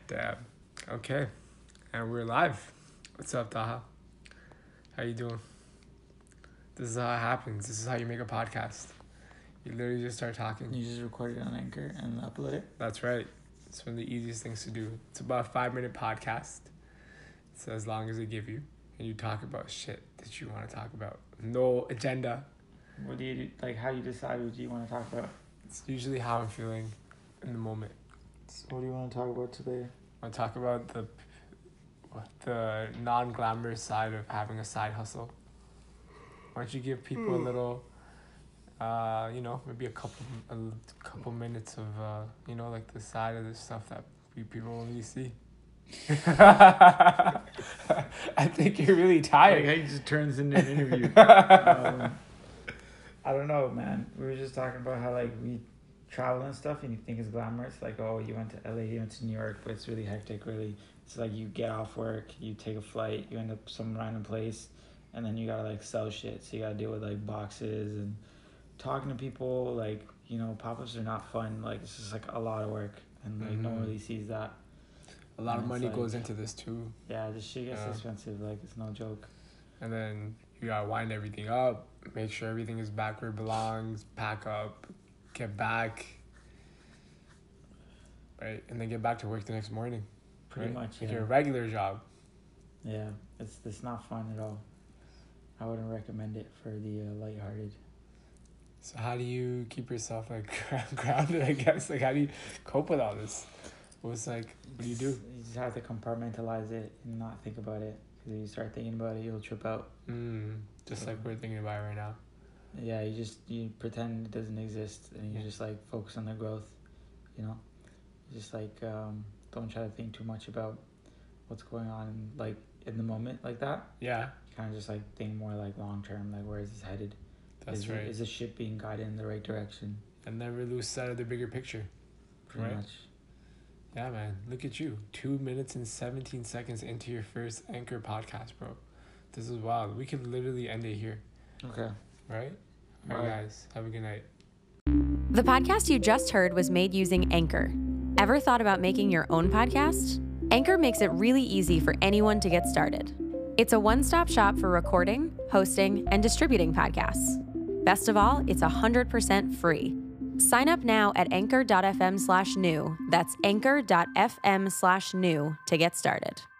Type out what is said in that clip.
Damn. Okay. And we're live. What's up, Daha? How you doing? This is how it happens. This is how you make a podcast. You literally just start talking. You just record it on Anchor and upload it? That's right. It's one of the easiest things to do. It's about a 5-minute podcast. It's as long as they give you. And you talk about shit that you want to talk about. No agenda. What do you do? Like, how you decide what you want to talk about? It's usually how I'm feeling in the moment. So what do you want to talk about today? I want to talk about the non-glamorous side of having a side hustle. Why don't you give people a little, maybe a couple minutes of, like the side of the stuff that people only see. I think you're really tired. Like, how you just turns into an interview. I don't know, man. We were just talking about how, like, we travel and stuff and you think it's glamorous. Like, oh, you went to LA, you went to New York, but it's really hectic, really. It's like you get off work, you take a flight, you end up some random place, and then you gotta, like, sell shit. So you gotta deal with, like, boxes and talking to people. Like, pop-ups are not fun. Like, it's just, like, a lot of work. And, like, no one really sees that. A lot of money goes into this, too. Yeah, this shit gets expensive. Like, it's no joke. And then you gotta wind everything up, make sure everything is back where it belongs, pack up, get back, right? And then get back to work the next morning. Pretty much, like yeah. your regular job. Yeah, it's not fun at all. I wouldn't recommend it for the lighthearted. So how do you keep yourself, like, grounded, I guess? Like, how do you cope with all this? What do you do? You just have to compartmentalize it and not think about it. Because if you start thinking about it, you'll trip out. Just like we're thinking about it right now. Yeah, you pretend it doesn't exist and you just, like, focus on the growth, Just, like, don't try to think too much about what's going on, like, in the moment like that. Yeah. You kind of just, like, think more, like, long term, like, where is this headed? That's right. Is the ship being guided in the right direction? And never lose sight of the bigger picture. Pretty much. Yeah, man. Look at you. 2 minutes and 17 seconds into your first Anchor podcast, bro. This is wild. We could literally end it here. Okay. Right? All right, guys. Have a good night. The podcast you just heard was made using Anchor. Ever thought about making your own podcast? Anchor makes it really easy for anyone to get started. It's a one-stop shop for recording, hosting, and distributing podcasts. Best of all, it's 100% free. Sign up now at anchor.fm/new. That's anchor.fm/new to get started.